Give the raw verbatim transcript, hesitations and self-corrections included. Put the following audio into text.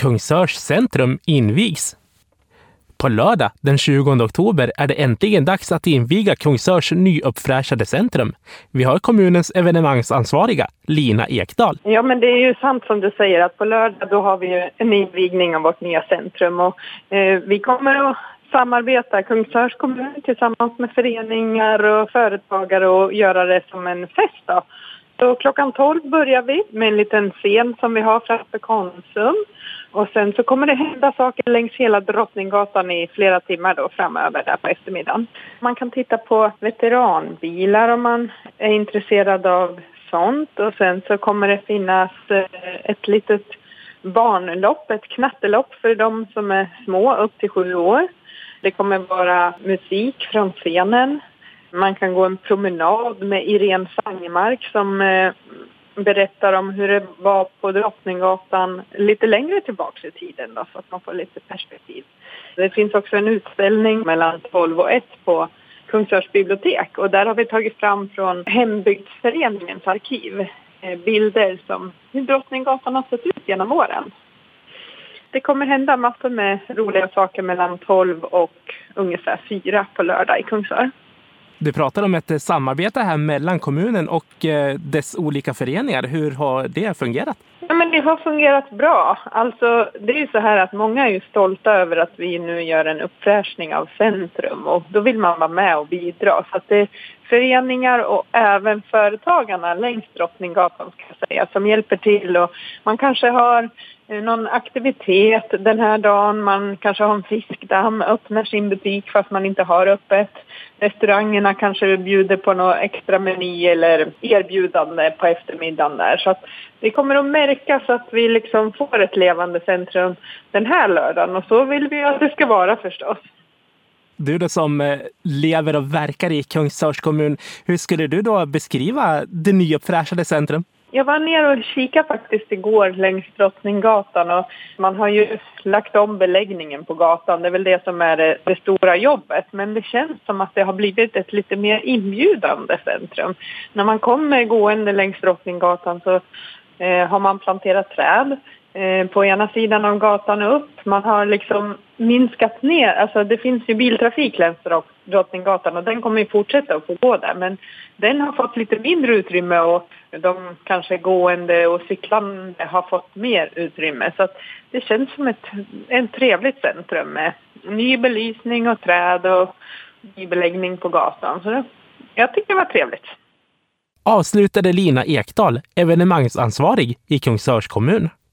Kungsörs centrum invigs. På lördag den tjugonde oktober är det äntligen dags att inviga Kungsörs nyuppfräschade centrum. Vi har kommunens evenemangsansvariga Lina Ekdahl. Ja, men det är ju sant som du säger att på lördag då har vi en invigning av vårt nya centrum och eh, vi kommer att samarbeta Kungsörs kommun tillsammans med föreningar och företagare och göra det som en fest då. Så klockan tolv börjar vi med en liten scen som vi har framför Konsum. Och sen så kommer det hända saker längs hela Drottninggatan i flera timmar då framöver där på eftermiddagen. Man kan titta på veteranbilar om man är intresserad av sånt. Och sen så kommer det finnas ett litet barnlopp, ett knattelopp för de som är små upp till sju år. Det kommer vara musik från scenen. Man kan gå en promenad med Irene Sangmark som eh, berättar om hur det var på Drottninggatan lite längre tillbaka i tiden då, så att man får lite perspektiv. Det finns också en utställning mellan tolv och ett på Kungsörs bibliotek och där har vi tagit fram från Hembygdsföreningens arkiv eh, bilder som hur Drottninggatan har sett ut genom åren. Det kommer hända massor med roliga saker mellan tolv och ungefär fyra på lördag i Kungsör. Du pratar om ett samarbete här mellan kommunen och dess olika föreningar. Hur har det fungerat? Ja, men det har fungerat bra. Alltså, det är ju så här att många är ju stolta över att vi nu gör en uppfräschning av centrum och då vill man vara med och bidra. Så att det är föreningar och även företagarna längs Drottninggatan ska jag säga, som hjälper till. Och man kanske har någon aktivitet den här dagen, man kanske har en fiskdamm, öppnar sin butik fast man inte har öppet. Restaurangerna kanske bjuder på någon extra meny eller erbjudande på eftermiddagen där. Så att det kommer att märkas att vi liksom får ett levande centrum den här lördagen och så vill vi att det ska vara förstås. Du då som lever och verkar i Kungsörs kommun, hur skulle du då beskriva det nyuppfräschade centrum? Jag var ner och kikade faktiskt igår längs Drottninggatan och man har ju lagt om beläggningen på gatan. Det är väl det som är det, det stora jobbet. Men det känns som att det har blivit ett lite mer inbjudande centrum. När man kommer gående längs Drottninggatan så eh, har man planterat träd eh, på ena sidan av gatan upp. Man har liksom minskat ner, alltså det finns ju biltrafik längs Drottninggatan och den kommer ju fortsätta att få gå där. Men den har fått lite mindre utrymme och de kanske gående och cyklande har fått mer utrymme. Så att det känns som ett en trevligt centrum med ny belysning och träd och ny beläggning på gatan. Så det, jag tycker det var trevligt. Avslutade Lina Ekdahl, evenemangsansvarig i Kungsörs kommun.